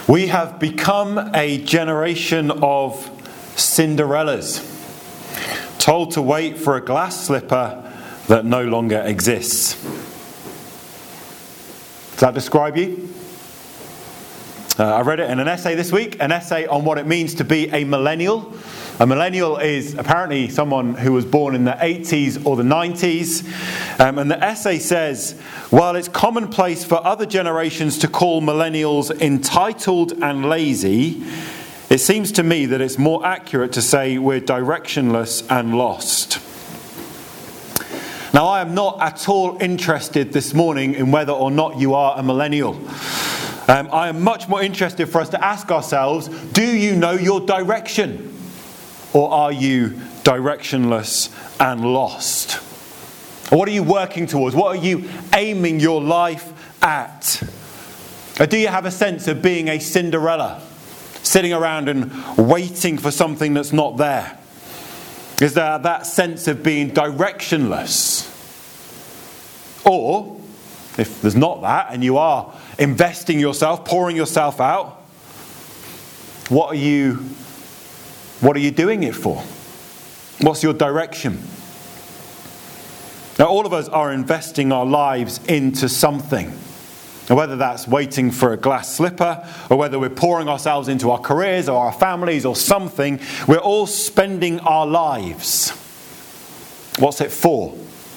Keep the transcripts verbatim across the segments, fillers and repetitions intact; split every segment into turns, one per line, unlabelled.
We have become a generation of Cinderellas, told to wait for a glass slipper that no longer exists. Does that describe you? Uh, I read it in an essay this week, an essay on what it means to be a millennial. A millennial is apparently someone who was born in the eighties or the nineties. Um, and the essay says, while it's commonplace for other generations to call millennials entitled and lazy, it seems to me that it's more accurate to say we're directionless and lost. Now, I am not at all interested this morning in whether or not you are a millennial. Um, I am much more interested for us to ask ourselves, do you know your direction? Or are you directionless and lost? What are you working towards? What are you aiming your life at? Or do you have a sense of being a Cinderella, sitting around and waiting for something that's not there? Is there that sense of being directionless? Or, if there's not that, and you are investing yourself, pouring yourself out, what are you, what are you doing it for? What's your direction? Now, all of us are investing our lives into something. Whether that's waiting for a glass slipper, or whether we're pouring ourselves into our careers or our families or something, we're all spending our lives. What's it for?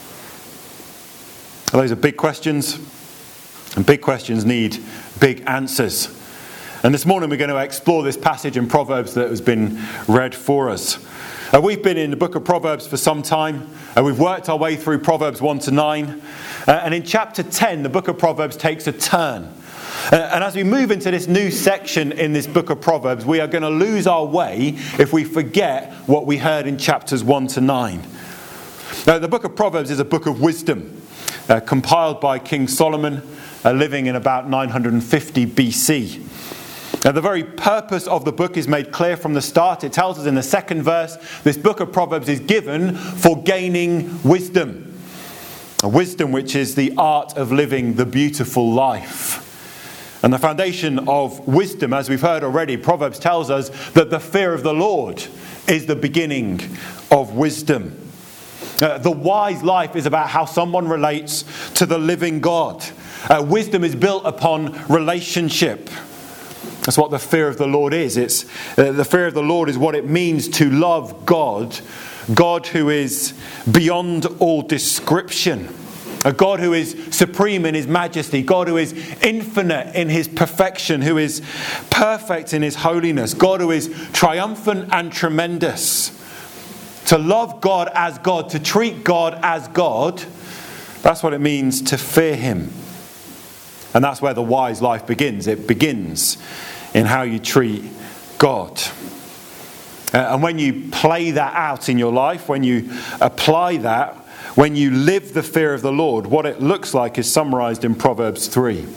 Those are big questions, and big questions need big answers. And this morning we're going to explore this passage in Proverbs that has been read for us. Uh, we've been in the book of Proverbs for some time, and we've worked our way through Proverbs one to nine. Uh, and in chapter ten, the book of Proverbs takes a turn. Uh, and as we move into this new section in this book of Proverbs, we are going to lose our way if we forget what we heard in chapters one to nine. Now, the book of Proverbs is a book of wisdom, uh, compiled by King Solomon, uh, living in about nine hundred fifty B C. Now, the very purpose of the book is made clear from the start. It tells us in the second verse, this book of Proverbs is given for gaining wisdom. A wisdom which is the art of living the beautiful life. And the foundation of wisdom, as we've heard already, Proverbs tells us that the fear of the Lord is the beginning of wisdom. Uh, the wise life is about how someone relates to the living God. Uh, wisdom is built upon relationship. That's what the fear of the Lord is. It's uh, the fear of the Lord is what it means to love God, God who is beyond all description, a God who is supreme in his majesty, God who is infinite in his perfection, who is perfect in his holiness, God who is triumphant and tremendous. To love God as God, to treat God as God, that's what it means to fear him. And that's where the wise life begins. It begins in how you treat God. Uh, and when you play that out in your life, when you apply that, when you live the fear of the Lord, what it looks like is summarized in Proverbs three.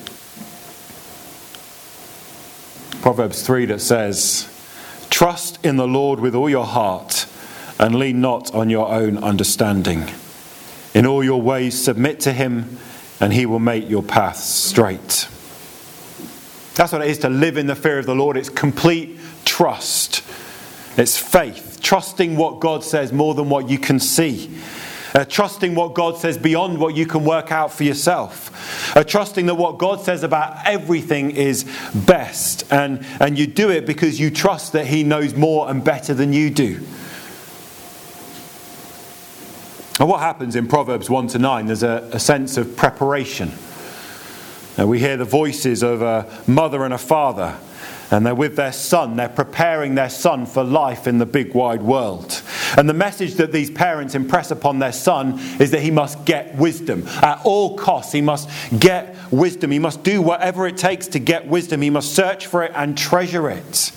Proverbs three that says, trust in the Lord with all your heart and lean not on your own understanding. In all your ways submit to him, and he will make your paths straight. That's what it is to live in the fear of the Lord. It's complete trust. It's faith. Trusting what God says more than what you can see. Uh, trusting what God says beyond what you can work out for yourself. Uh, trusting that what God says about everything is best. And, and you do it because you trust that he knows more and better than you do. And what happens in Proverbs one to nine, there's a, a sense of preparation. Now we hear the voices of a mother and a father, and they're with their son. They're preparing their son for life in the big wide world. And the message that these parents impress upon their son is that he must get wisdom. At all costs, he must get wisdom. He must do whatever it takes to get wisdom. He must search for it and treasure it.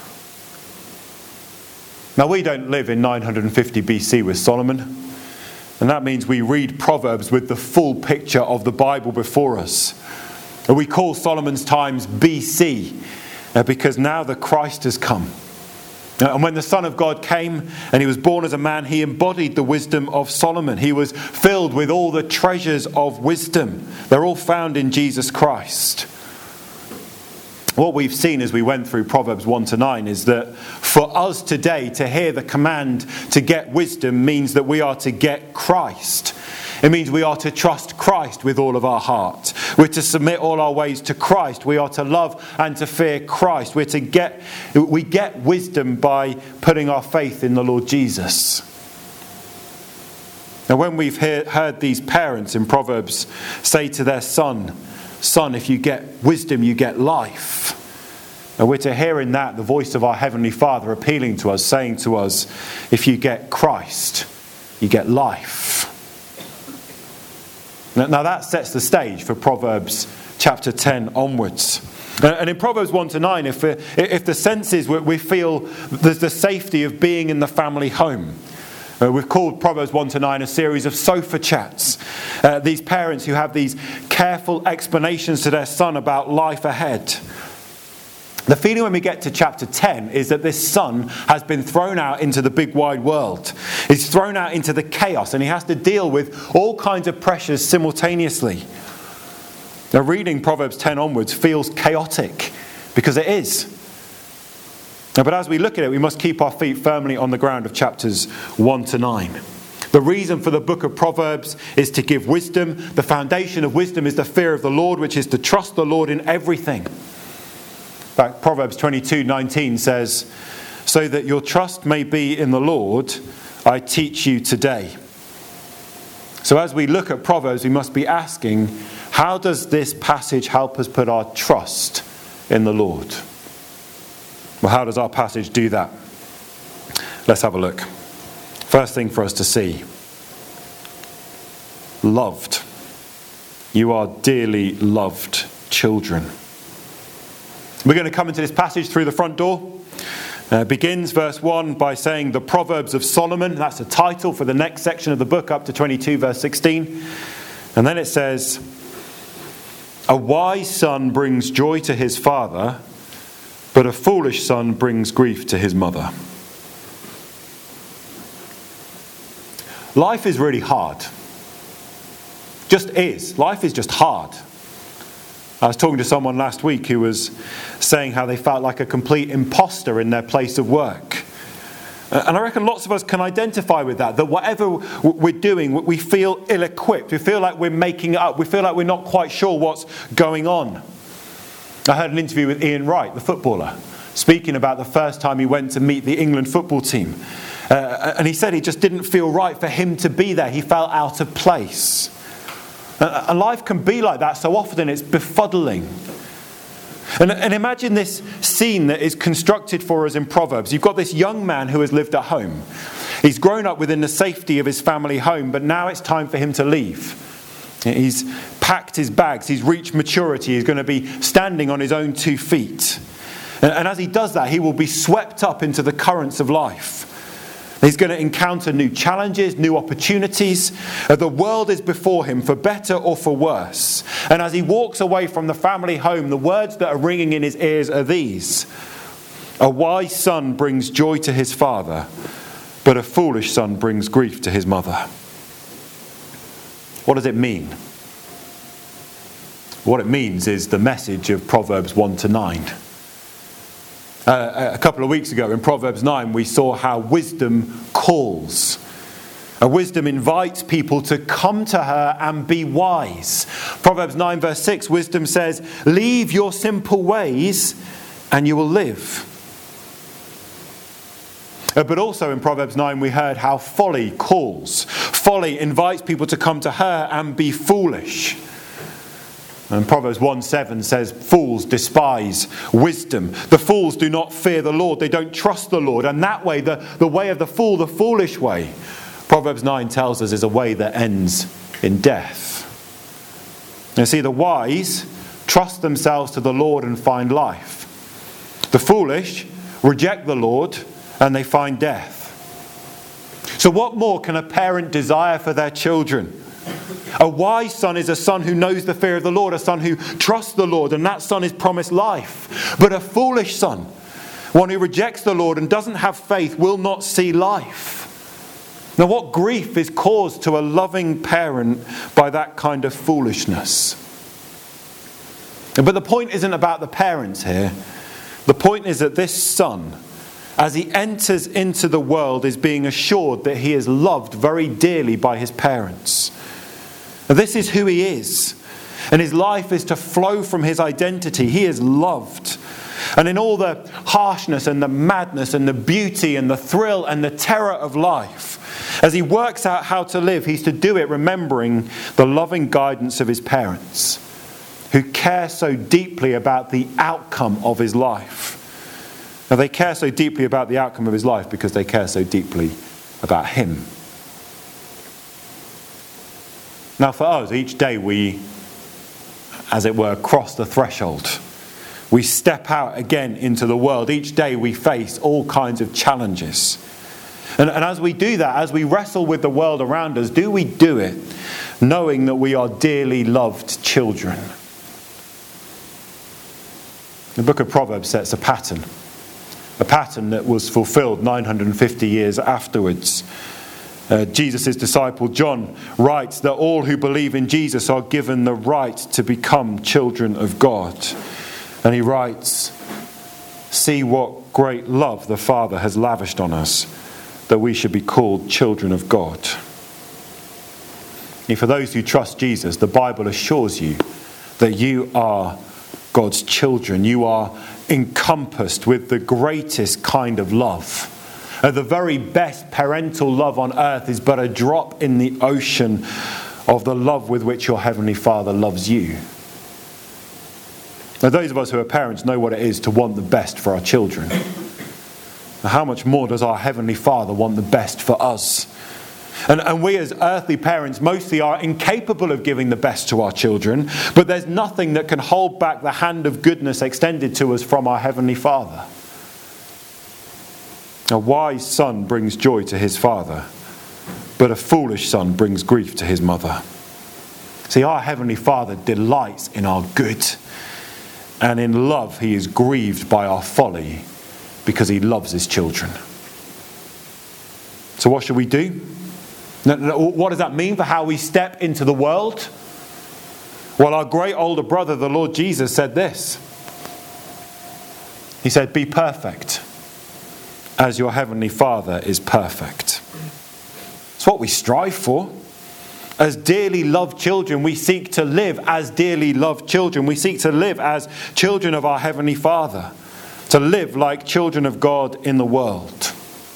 Now we don't live in nine hundred fifty B C with Solomon. And that means we read Proverbs with the full picture of the Bible before us. And we call Solomon's times B C because now the Christ has come. And when the Son of God came and he was born as a man, he embodied the wisdom of Solomon. He was filled with all the treasures of wisdom. They're all found in Jesus Christ. what we've seen as we went through Proverbs one to nine is that for us today to hear the command to get wisdom means that we are to get Christ. It means we are to trust Christ with all of our heart. We're to submit all our ways to Christ. We are to love and to fear Christ. We're to get, we get wisdom by putting our faith in the Lord Jesus. Now, when we've hear, heard these parents in Proverbs say to their son, "Son, if you get wisdom, you get life." And we're to hear in that the voice of our Heavenly Father appealing to us, saying to us, if you get Christ, you get life. Now that sets the stage for Proverbs chapter ten onwards. And in Proverbs one to nine, if, if the sense is we feel there's the safety of being in the family home. Uh, we've called Proverbs one to nine a series of sofa chats. Uh, these parents who have these careful explanations to their son about life ahead. The feeling when we get to chapter ten is that this son has been thrown out into the big wide world. He's thrown out into the chaos and he has to deal with all kinds of pressures simultaneously. Now, reading Proverbs ten onwards feels chaotic because it is. But as we look at it, we must keep our feet firmly on the ground of chapters one to nine. The reason for the book of Proverbs is to give wisdom. The foundation of wisdom is the fear of the Lord, which is to trust the Lord in everything. In fact, Proverbs twenty-two nineteen says, "So that your trust may be in the Lord, I teach you today." So as we look at Proverbs, we must be asking, how does this passage help us put our trust in the Lord? Well, how does our passage do that? Let's have a look. First thing for us to see. Loved. You are dearly loved children. We're going to come into this passage through the front door. Uh, it begins, verse one, by saying the Proverbs of Solomon. That's the title for the next section of the book, up to twenty-two, verse sixteen. And then it says, "A wise son brings joy to his father, but a foolish son brings grief to his mother." Life is really hard. Just is. Life is just hard. I was talking to someone last week who was saying how they felt like a complete imposter in their place of work. And I reckon lots of us can identify with that, that whatever we're doing, we feel ill-equipped. We feel like we're making it up. We feel like we're not quite sure what's going on. I heard an interview with Ian Wright, the footballer, speaking about the first time he went to meet the England football team. Uh, and he said it just didn't feel right for him to be there. He felt out of place. Uh, and life can be like that so often, it's befuddling. And, and imagine this scene that is constructed for us in Proverbs. You've got this young man who has lived at home. He's grown up within the safety of his family home, but now it's time for him to leave. He's packed his bags, he's reached maturity, he's going to be standing on his own two feet. And, and as he does that, he will be swept up into the currents of life. He's going to encounter new challenges, new opportunities. The world is before him, for better or for worse. And as he walks away from the family home, the words that are ringing in his ears are these: "A wise son brings joy to his father, but a foolish son brings grief to his mother." What does it mean? What it means is the message of Proverbs one to nine. Uh, a couple of weeks ago in Proverbs nine, we saw how wisdom calls. And wisdom invites people to come to her and be wise. Proverbs nine verse six, wisdom says, "Leave your simple ways and you will live." Uh, but also in Proverbs nine we heard how folly calls. Folly invites people to come to her and be foolish. And Proverbs one seven says, "Fools despise wisdom." The fools do not fear the Lord. They don't trust the Lord. And that way, the, the way of the fool, the foolish way, Proverbs nine tells us, is a way that ends in death. You see, the wise trust themselves to the Lord and find life. The foolish reject the Lord and they find death. So what more can a parent desire for their children? A wise son is a son who knows the fear of the Lord, a son who trusts the Lord, and that son is promised life. But a foolish son, one who rejects the Lord and doesn't have faith, will not see life. Now, what grief is caused to a loving parent by that kind of foolishness? But the point isn't about the parents here. The point is that this son, as he enters into the world, is being assured that he is loved very dearly by his parents. This is who he is. And his life is to flow from his identity. He is loved. And in all the harshness and the madness and the beauty and the thrill and the terror of life, as he works out how to live, he's to do it remembering the loving guidance of his parents, who care so deeply about the outcome of his life. Now, they care so deeply about the outcome of his life because they care so deeply about him. Now, for us, each day we, as it were, cross the threshold. We step out again into the world. Each day we face all kinds of challenges. And, and as we do that, as we wrestle with the world around us, do we do it knowing that we are dearly loved children? The book of Proverbs sets a pattern. A pattern that was fulfilled nine hundred fifty years afterwards. Uh, Jesus' disciple John writes that all who believe in Jesus are given the right to become children of God. And he writes, "See what great love the Father has lavished on us, that we should be called children of God." And for those who trust Jesus, the Bible assures you that you are God's children. You are encompassed with the greatest kind of love. Uh, the very best parental love on earth is but a drop in the ocean of the love with which your Heavenly Father loves you. Now, those of us who are parents know what it is to want the best for our children. Now, how much more does our Heavenly Father want the best for us? And, and we as earthly parents mostly are incapable of giving the best to our children, but there's nothing that can hold back the hand of goodness extended to us from our Heavenly Father. A wise son brings joy to his father, but a foolish son brings grief to his mother. See, our Heavenly Father delights in our good, and in love he is grieved by our folly because he loves his children. So what should we do? What does that mean for how we step into the world? Well, our great older brother, the Lord Jesus, said this. He said, "Be perfect as your Heavenly Father is perfect." It's what we strive for. As dearly loved children, we seek to live as dearly loved children. We seek to live as children of our Heavenly Father. To live like children of God in the world.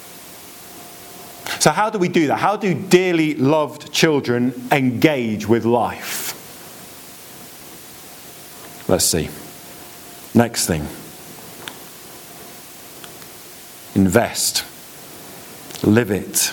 So how do we do that? How do dearly loved children engage with life? Let's see. Next thing. Invest. Live it.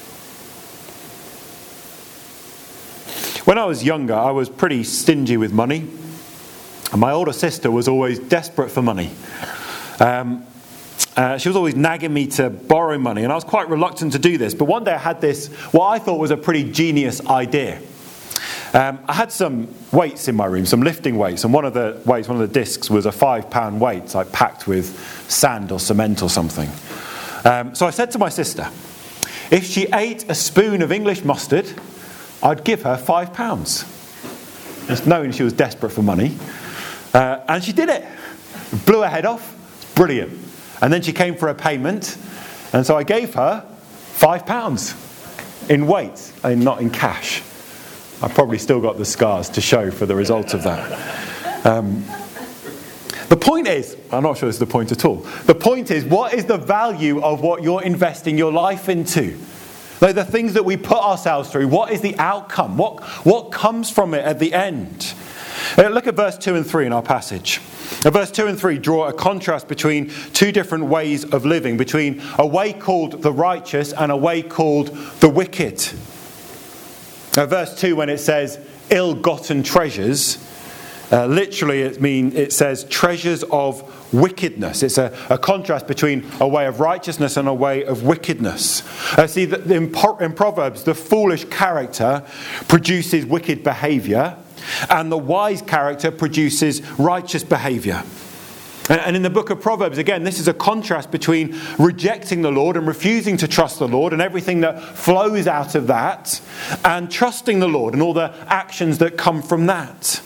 When I was younger, I was pretty stingy with money. And my older sister was always desperate for money. Um, uh, she was always nagging me to borrow money, and I was quite reluctant to do this. But one day I had this, what I thought was a pretty genius idea. Um, I had some weights in my room, some lifting weights, and one of the weights, one of the discs was a five pound weight, like packed with sand or cement or something. Um, so I said to my sister, if she ate a spoon of English mustard, I'd give her five pounds. Just knowing she was desperate for money. Uh, and she did it. Blew her head off. Brilliant. And then she came for a payment. And so I gave her five pounds in weight and not in cash. I've probably still got the scars to show for the result of that. Um, the point is, I'm not sure this is the point at all. The point is, what is the value of what you're investing your life into? Like the things that we put ourselves through, what is the outcome? What, what comes from it at the end? Uh, look at verse two and three in our passage. Now, verse two and three draw a contrast between two different ways of living, between a way called the righteous and a way called the wicked. Now, verse two, when it says ill-gotten treasures, uh, literally it mean it says treasures of wickedness. It's a, a contrast between a way of righteousness and a way of wickedness. Uh, see, that in, in Proverbs, the foolish character produces wicked behaviour, and the wise character produces righteous behaviour. And, and in the book of Proverbs, again, this is a contrast between rejecting the Lord and refusing to trust the Lord and everything that flows out of that, and trusting the Lord and all the actions that come from that.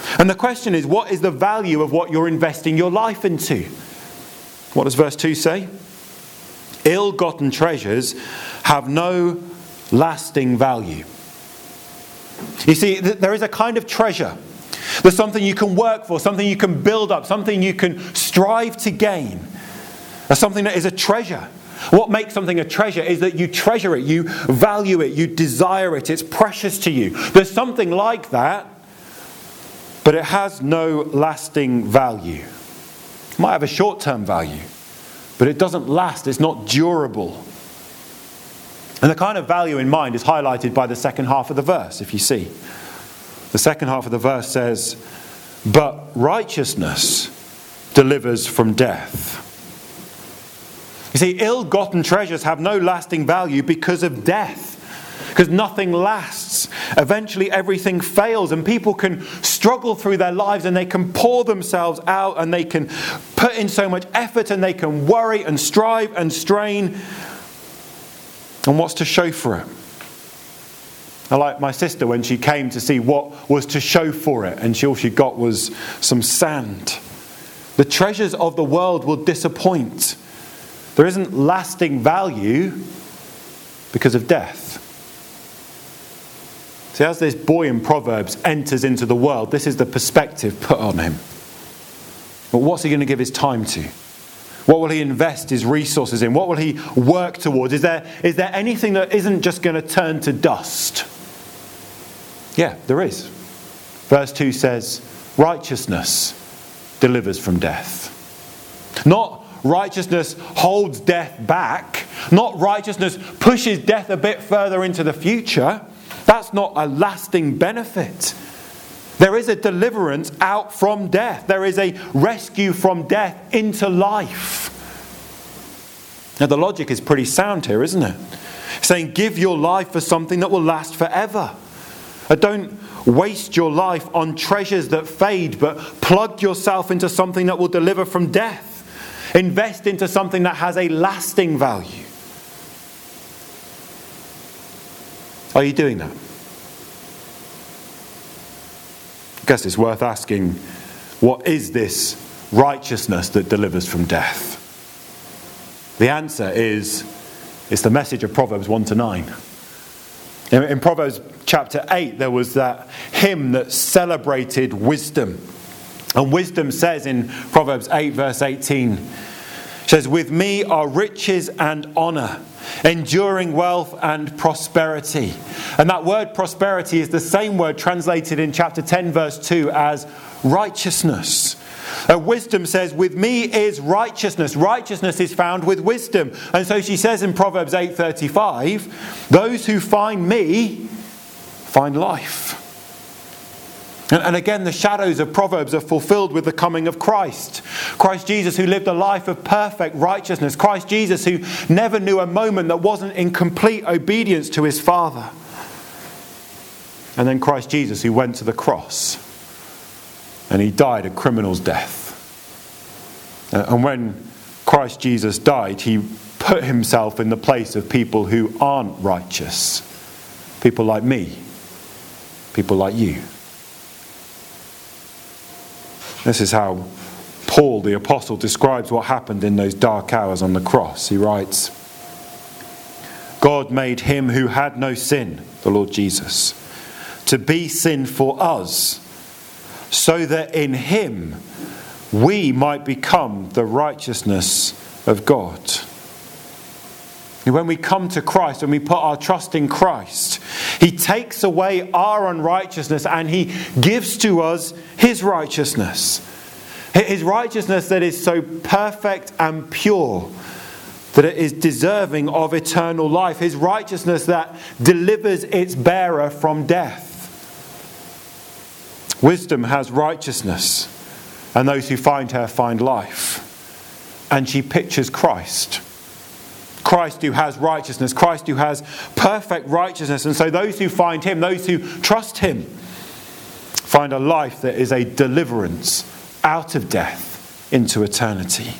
And the question is, what is the value of what you're investing your life into? What does verse two say? Ill-gotten treasures have no lasting value. You see, there is a kind of treasure. There's something you can work for, something you can build up, something you can strive to gain. There's something that is a treasure. What makes something a treasure is that you treasure it, you value it, you desire it, it's precious to you. There's something like that, but it has no lasting value. It might have a short-term value, but it doesn't last, it's not durable. And the kind of value in mind is highlighted by the second half of the verse, if you see. The second half of the verse says, "But righteousness delivers from death." You see, ill-gotten treasures have no lasting value because of death. Because nothing lasts. Eventually everything fails, and people can struggle through their lives, and they can pour themselves out, and they can put in so much effort, and they can worry and strive and strain. And what's to show for it? I like my sister when she came to see what was to show for it, and she, all she got was some sand. The treasures of the world will disappoint. There isn't lasting value because of death. See, as this boy in Proverbs enters into the world, this is the perspective put on him. But what's he going to give his time to? What will he invest his resources in? What will he work towards? Is there, is there anything that isn't just going to turn to dust? Yeah, there is. Verse two says, righteousness delivers from death. Not righteousness holds death back. Not righteousness pushes death a bit further into the future. That's not a lasting benefit. There is a deliverance out from death. There is a rescue from death into life. Now the logic is pretty sound here, isn't it? Saying give your life for something that will last forever. Don't waste your life on treasures that fade, but plug yourself into something that will deliver from death. Invest into something that has a lasting value. Are you doing that? I guess it's worth asking, what is this righteousness that delivers from death? The answer is, it's the message of Proverbs one to nine. In, in Proverbs chapter eight, there was that hymn that celebrated wisdom. And wisdom says in Proverbs eight verse eighteen, says, "With me are riches and honour, enduring wealth and prosperity." And that word prosperity is the same word translated in chapter ten verse two as righteousness. Uh, wisdom says, with me is righteousness. Righteousness is found with wisdom. And so she says in Proverbs eight thirty-five, those who find me find life. And, and again, the shadows of Proverbs are fulfilled with the coming of Christ. Christ Jesus, who lived a life of perfect righteousness. Christ Jesus, who never knew a moment that wasn't in complete obedience to his Father. And then Christ Jesus, who went to the cross. And he died a criminal's death. Uh, and when Christ Jesus died, he put himself in the place of people who aren't righteous. People like me. People like you. This is how Paul the apostle describes what happened in those dark hours on the cross. He writes, God made him who had no sin, the Lord Jesus, to be sin for us, so that in him we might become the righteousness of God. When we come to Christ, when we put our trust in Christ, he takes away our unrighteousness and he gives to us his righteousness. His righteousness that is so perfect and pure that it is deserving of eternal life. His righteousness that delivers its bearer from death. Wisdom has righteousness, and those who find her find life. And she pictures Christ. Christ who has righteousness, Christ who has perfect righteousness. And so those who find him, those who trust him, find a life that is a deliverance out of death into eternity.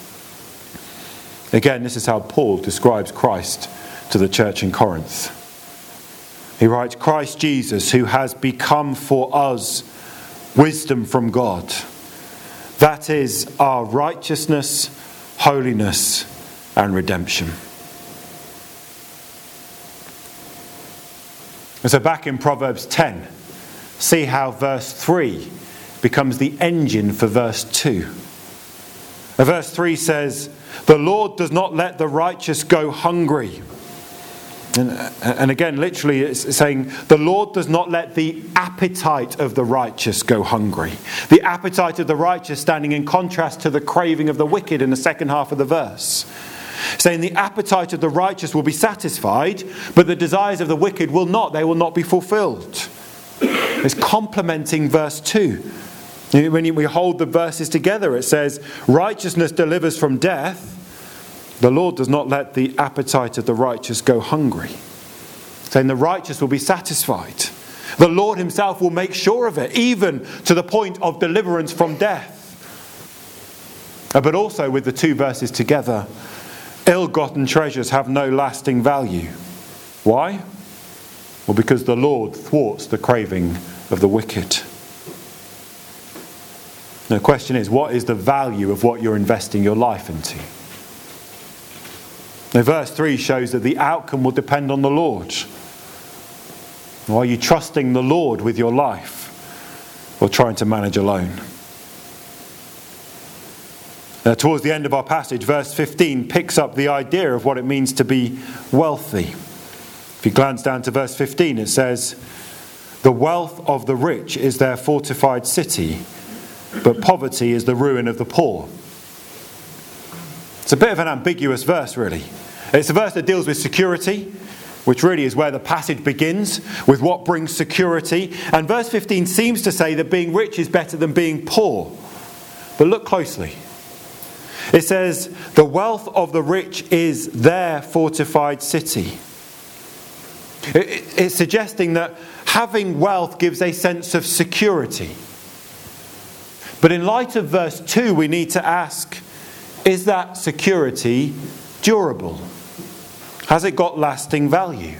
Again, this is how Paul describes Christ to the church in Corinth. He writes, Christ Jesus, who has become for us wisdom from God. That is our righteousness, holiness, and redemption. And so back in Proverbs ten, see how verse three becomes the engine for verse two. And verse three says, "The Lord does not let the righteous go hungry." And, and again, literally, it's saying, the Lord does not let the appetite of the righteous go hungry. The appetite of the righteous standing in contrast to the craving of the wicked in the second half of the verse. Saying the appetite of the righteous will be satisfied, but the desires of the wicked will not. They will not be fulfilled. It's complementing verse two. When we hold the verses together, it says, righteousness delivers from death. The Lord does not let the appetite of the righteous go hungry. Saying the righteous will be satisfied. The Lord himself will make sure of it, even to the point of deliverance from death. But also with the two verses together, ill-gotten treasures have no lasting value. Why? Well, because the Lord thwarts the craving of the wicked. The question is, what is the value of what you're investing your life into? Now, verse three shows that the outcome will depend on the Lord. Are you trusting the Lord with your life or trying to manage alone? Now, towards the end of our passage, verse fifteen picks up the idea of what it means to be wealthy. If you glance down to verse fifteen, it says, "The wealth of the rich is their fortified city, but poverty is the ruin of the poor." It's a bit of an ambiguous verse, really. It's a verse that deals with security, which really is where the passage begins, with what brings security. And verse fifteen seems to say that being rich is better than being poor. But look closely. It says, the wealth of the rich is their fortified city. It's suggesting that having wealth gives a sense of security. But in light of verse two, we need to ask, is that security durable? Has it got lasting value?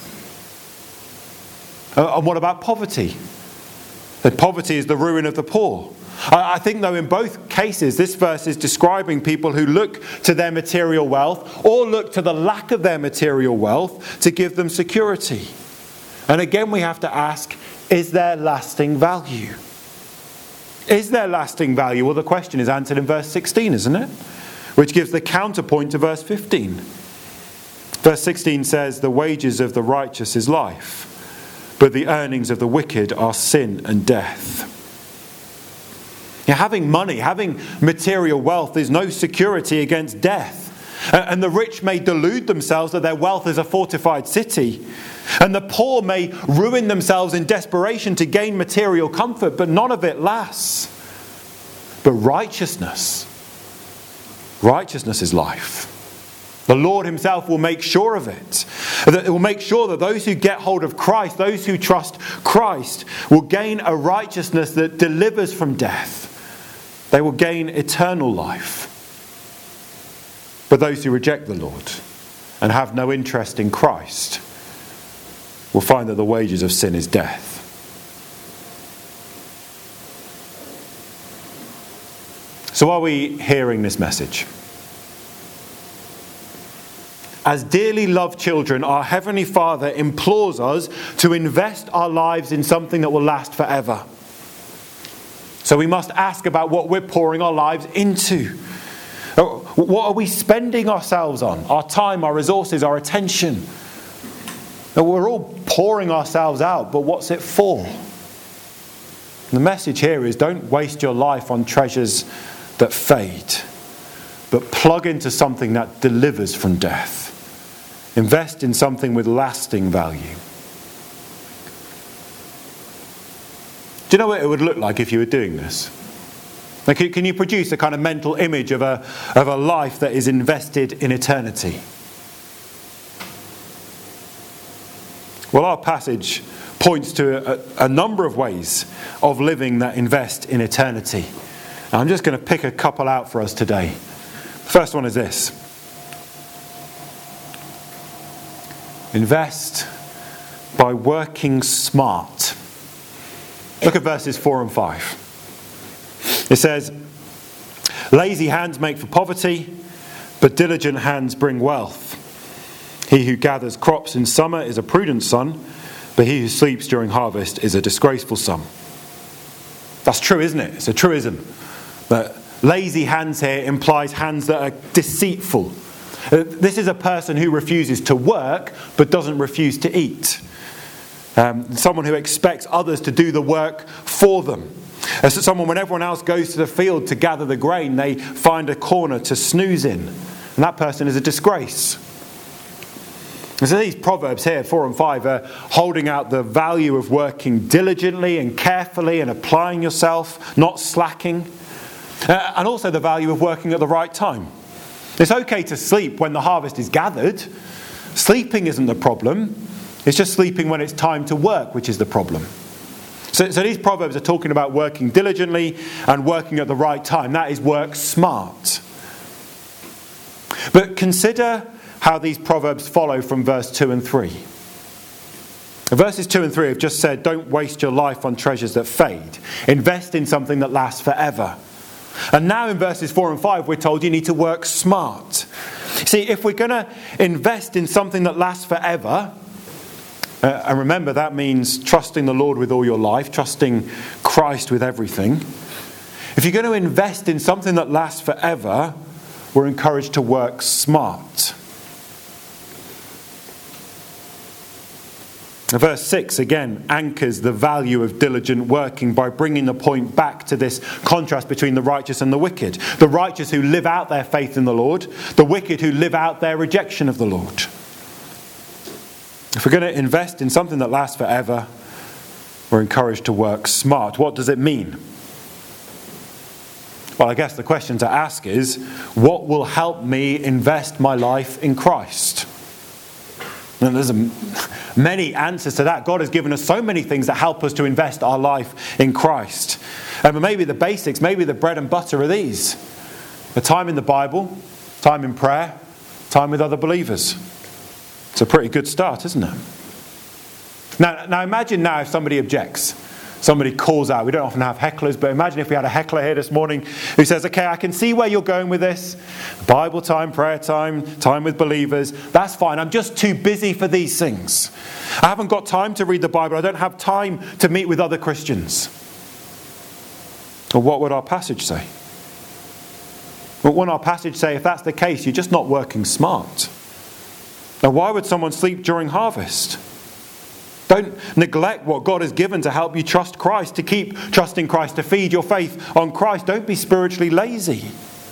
And what about poverty? That poverty is the ruin of the poor. I think, though, in both cases, this verse is describing people who look to their material wealth or look to the lack of their material wealth to give them security. And again, we have to ask, is there lasting value? Is there lasting value? Well, the question is answered in verse sixteen, isn't it? Which gives the counterpoint to verse fifteen. Verse sixteen says, the wages of the righteous is life, but the earnings of the wicked are sin and death. Yeah, having money, having material wealth is no security against death. And the rich may delude themselves that their wealth is a fortified city. And the poor may ruin themselves in desperation to gain material comfort, but none of it lasts. But righteousness, righteousness is life. The Lord himself will make sure of it. It will make sure that those who get hold of Christ, those who trust Christ, will gain a righteousness that delivers from death. They will gain eternal life. But those who reject the Lord and have no interest in Christ will find that the wages of sin is death. So are we hearing this message? As dearly loved children, our Heavenly Father implores us to invest our lives in something that will last forever. So we must ask about what we're pouring our lives into. What are we spending ourselves on? Our time, our resources, our attention. We're all pouring ourselves out, but what's it for? The message here is, don't waste your life on treasures that fade, but plug into something that delivers from death. Invest in something with lasting value. Do you know what it would look like if you were doing this? Like, can you produce a kind of mental image of a, of a life that is invested in eternity? Well, our passage points to a, a number of ways of living that invest in eternity. And I'm just going to pick a couple out for us today. The first one is this. Invest by working smart. Look at verses four and five. It says, lazy hands make for poverty, but diligent hands bring wealth. He who gathers crops in summer is a prudent son, but he who sleeps during harvest is a disgraceful son. That's true, isn't it? It's a truism. But lazy hands here implies hands that are deceitful. This is a person who refuses to work, but doesn't refuse to eat. Um, someone who expects others to do the work for them. As someone, when everyone else goes to the field to gather the grain, they find a corner to snooze in. And that person is a disgrace. And so these proverbs here, four and five, are holding out the value of working diligently and carefully and applying yourself, not slacking. Uh, and also the value of working at the right time. It's okay to sleep when the harvest is gathered. Sleeping isn't the problem. It's just sleeping when it's time to work, which is the problem. So, so these proverbs are talking about working diligently and working at the right time. That is work smart. But consider how these proverbs follow from verse two and three. Verses two and three have just said, don't waste your life on treasures that fade. Invest in something that lasts forever. And now in verses four and five, we're told you need to work smart. See, if we're going to invest in something that lasts forever, uh, and remember that means trusting the Lord with all your life, trusting Christ with everything. If you're going to invest in something that lasts forever, we're encouraged to work smart. Verse six again anchors the value of diligent working by bringing the point back to this contrast between the righteous and the wicked. The righteous who live out their faith in the Lord, the wicked who live out their rejection of the Lord. If we're going to invest in something that lasts forever, we're encouraged to work smart. What does it mean? Well, I guess the question to ask is, what will help me invest my life in Christ? And there's a, many answers to that. God has given us so many things that help us to invest our life in Christ. And maybe the basics, maybe the bread and butter are these. The time in the Bible, time in prayer, time with other believers. It's a pretty good start, isn't it? Now, now imagine now if somebody objects. Somebody calls out. We don't often have hecklers, but imagine if we had a heckler here this morning who says, okay, I can see where you're going with this. Bible time, prayer time, time with believers. That's fine. I'm just too busy for these things. I haven't got time to read the Bible. I don't have time to meet with other Christians. Well, what would our passage say? Well, wouldn't our passage say, if that's the case, you're just not working smart? Now, why would someone sleep during harvest? Don't neglect what God has given to help you trust Christ, to keep trusting Christ, to feed your faith on Christ. Don't be spiritually lazy.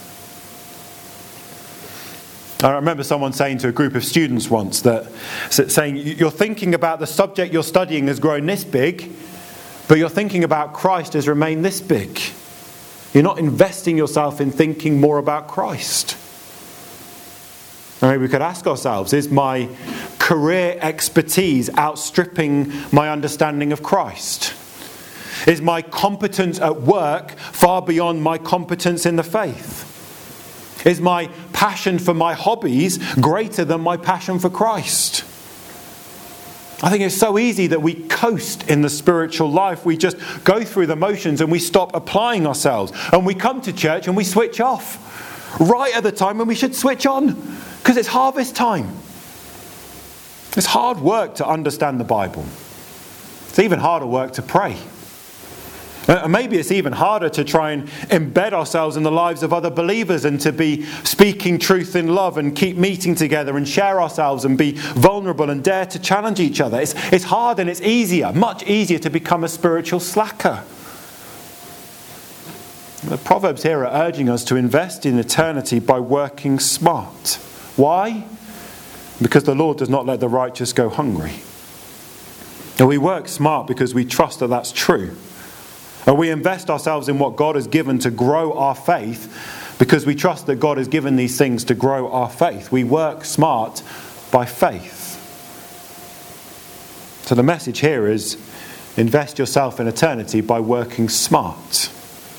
I remember someone saying to a group of students once that, saying, you're thinking about the subject you're studying has grown this big, but you're thinking about Christ has remained this big. You're not investing yourself in thinking more about Christ. Maybe we could ask ourselves, is my career expertise outstripping my understanding of Christ? Is my competence at work far beyond my competence in the faith? Is my passion for my hobbies greater than my passion for Christ? I think it's so easy that we coast in the spiritual life. We just go through the motions and we stop applying ourselves. And we come to church and we switch off right at the time when we should switch on. Because it's harvest time. It's hard work to understand the Bible. It's even harder work to pray. And maybe it's even harder to try and embed ourselves in the lives of other believers and to be speaking truth in love and keep meeting together and share ourselves and be vulnerable and dare to challenge each other. It's, it's hard and it's easier, much easier to become a spiritual slacker. The Proverbs here are urging us to invest in eternity by working smart. Why? Because the Lord does not let the righteous go hungry. And we work smart because we trust that that's true. And we invest ourselves in what God has given to grow our faith because we trust that God has given these things to grow our faith. We work smart by faith. So the message here is, invest yourself in eternity by working smart.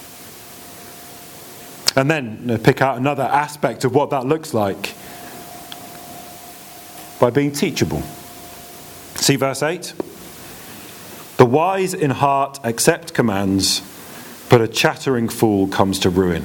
And then pick out another aspect of what that looks like. By being teachable. See verse eight? The wise in heart accept commands, but a chattering fool comes to ruin.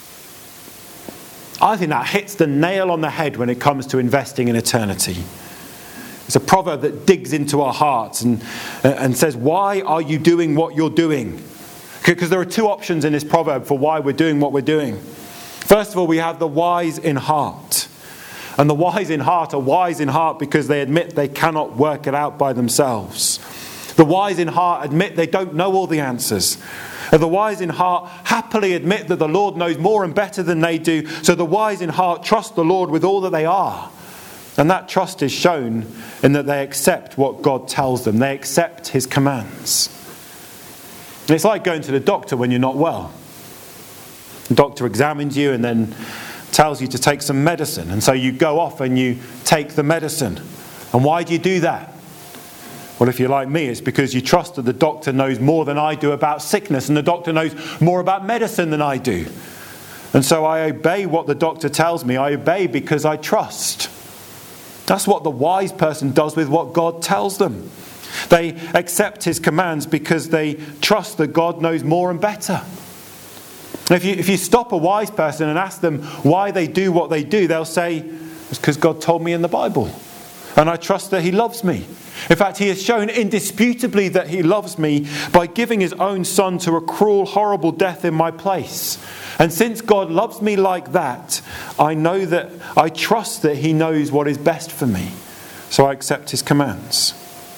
I think that hits the nail on the head when it comes to investing in eternity. It's a proverb that digs into our hearts and, and says, why are you doing what you're doing? Because there are two options in this proverb for why we're doing what we're doing. First of all, we have the wise in heart. And the wise in heart are wise in heart because they admit they cannot work it out by themselves. The wise in heart admit they don't know all the answers. And the wise in heart happily admit that the Lord knows more and better than they do. So the wise in heart trust the Lord with all that they are. And that trust is shown in that they accept what God tells them. They accept his commands. And it's like going to the doctor when you're not well. The doctor examines you and then tells you to take some medicine. And so you go off and you take the medicine. And why do you do that? Well, if you're like me, it's because you trust that the doctor knows more than I do about sickness, and the doctor knows more about medicine than I do. And so I obey what the doctor tells me. I obey because I trust. That's what the wise person does with what God tells them. They accept his commands because they trust that God knows more and better. If you, if you stop a wise person and ask them why they do what they do, they'll say, it's because God told me in the Bible. And I trust that he loves me. In fact, he has shown indisputably that he loves me by giving his own son to a cruel, horrible death in my place. And since God loves me like that, I know that I trust that he knows what is best for me. So I accept his commands.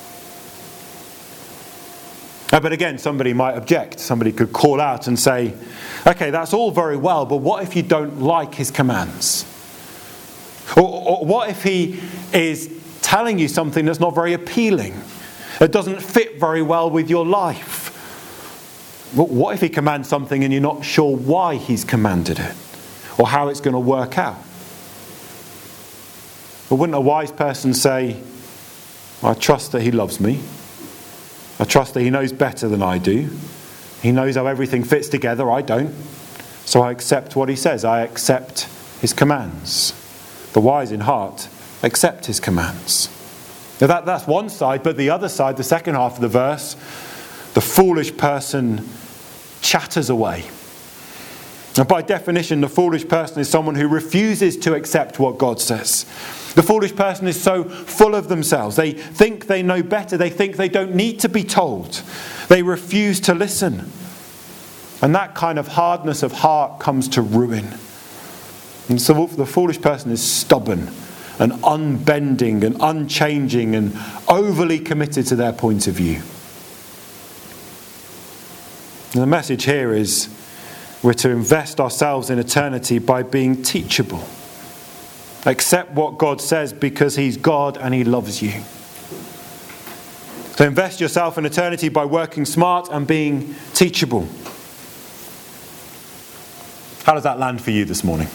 But again, somebody might object. Somebody could call out and say, okay, that's all very well, but what if you don't like his commands? Or, or what if he is telling you something that's not very appealing? It doesn't fit very well with your life. What if he commands something and you're not sure why he's commanded it? Or how it's going to work out? But wouldn't a wise person say, I trust that he loves me. I trust that he knows better than I do. He knows how everything fits together. I don't. So I accept what he says. I accept his commands. The wise in heart accept his commands. Now that, that's one side, but the other side, the second half of the verse, the foolish person chatters away. And by definition, the foolish person is someone who refuses to accept what God says. The foolish person is so full of themselves. They think they know better. They think they don't need to be told. They refuse to listen. And that kind of hardness of heart comes to ruin. And so the foolish person is stubborn and unbending and unchanging and overly committed to their point of view. And the message here is we're to invest ourselves in eternity by being teachable. Accept what God says because he's God and he loves you. So invest yourself in eternity by working smart and being teachable. How does that land for you this morning?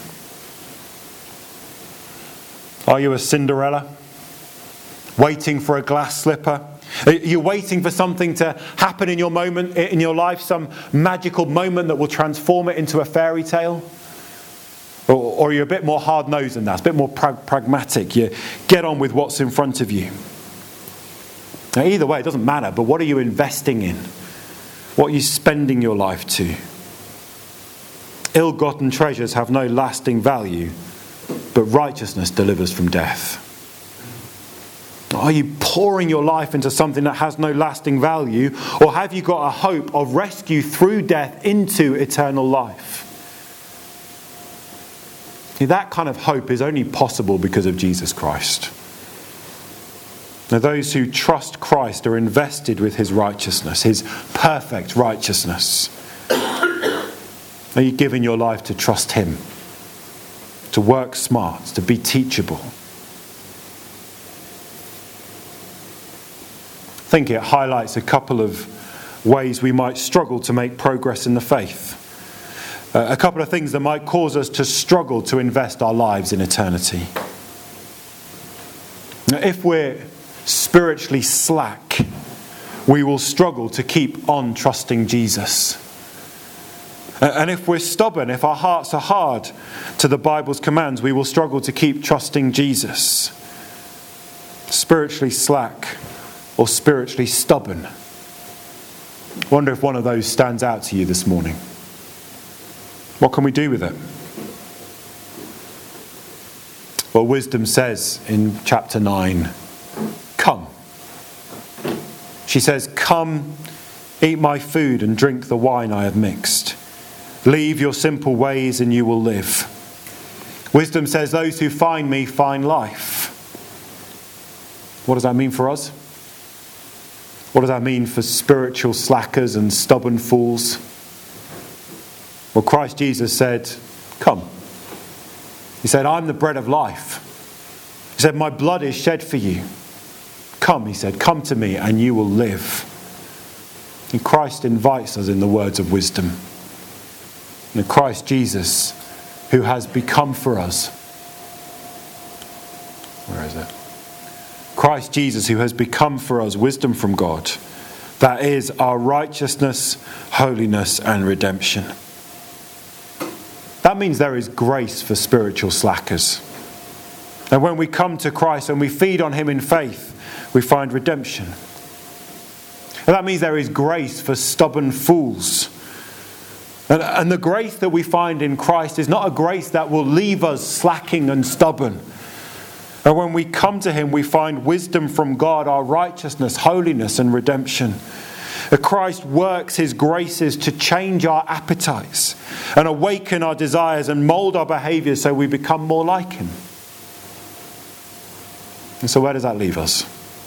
Are you a Cinderella? Waiting for a glass slipper? Are you waiting for something to happen in your moment, in your life, some magical moment that will transform it into a fairy tale? Or, or are you a bit more hard-nosed than that, a bit more pra- pragmatic? You get on with what's in front of you. Now, either way, it doesn't matter, but what are you investing in? What are you spending your life to? Ill-gotten treasures have no lasting value, but righteousness delivers from death. Are you pouring your life into something that has no lasting value, or have you got a hope of rescue through death into eternal life? See, that kind of hope is only possible because of Jesus Christ. Now, those who trust Christ are invested with his righteousness, his perfect righteousness. Are you giving your life to trust him? To work smart, to be teachable? I think it highlights a couple of ways we might struggle to make progress in the faith. Uh, a couple of things that might cause us to struggle to invest our lives in eternity. Now, if we're spiritually slack, we will struggle to keep on trusting Jesus. And if we're stubborn, if our hearts are hard to the Bible's commands, we will struggle to keep trusting Jesus. Spiritually slack or spiritually stubborn. I wonder if one of those stands out to you this morning. What can we do with it? Well, wisdom says in chapter nine, come. She says, come, eat my food and drink the wine I have mixed. Leave your simple ways and you will live. Wisdom says, those who find me find life. What does that mean for us? What does that mean for spiritual slackers and stubborn fools? Well, Christ Jesus said, come. He said, I'm the bread of life. He said, my blood is shed for you. Come, he said, come to me and you will live. And Christ invites us in the words of wisdom. And Christ Jesus, who has become for us. Where is it? Christ Jesus, who has become for us wisdom from God. That is our righteousness, holiness, and redemption. That means there is grace for spiritual slackers. And when we come to Christ and we feed on him in faith, we find redemption. And that means there is grace for stubborn fools. And, and the grace that we find in Christ is not a grace that will leave us slacking and stubborn. And when we come to him, we find wisdom from God, our righteousness, holiness, and redemption. Christ works his graces to change our appetites and awaken our desires and mould our behaviours so we become more like him. And so where does that leave us?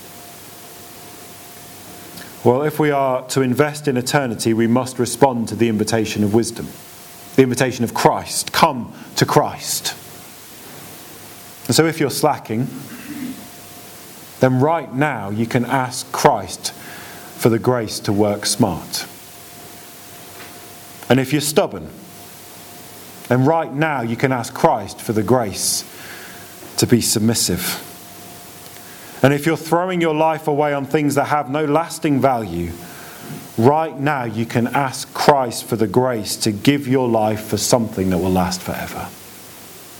Well, if we are to invest in eternity, we must respond to the invitation of wisdom, the invitation of Christ. Come to Christ. And so if you're slacking, then right now you can ask Christ for the grace to work smart. And if you're stubborn, then right now you can ask Christ for the grace to be submissive. And if you're throwing your life away on things that have no lasting value, right now you can ask Christ for the grace to give your life for something that will last forever.